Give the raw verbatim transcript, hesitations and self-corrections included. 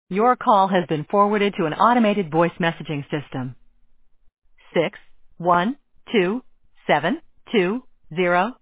Your call has been forwarded to an automated voice messaging system. Six one two seven two zero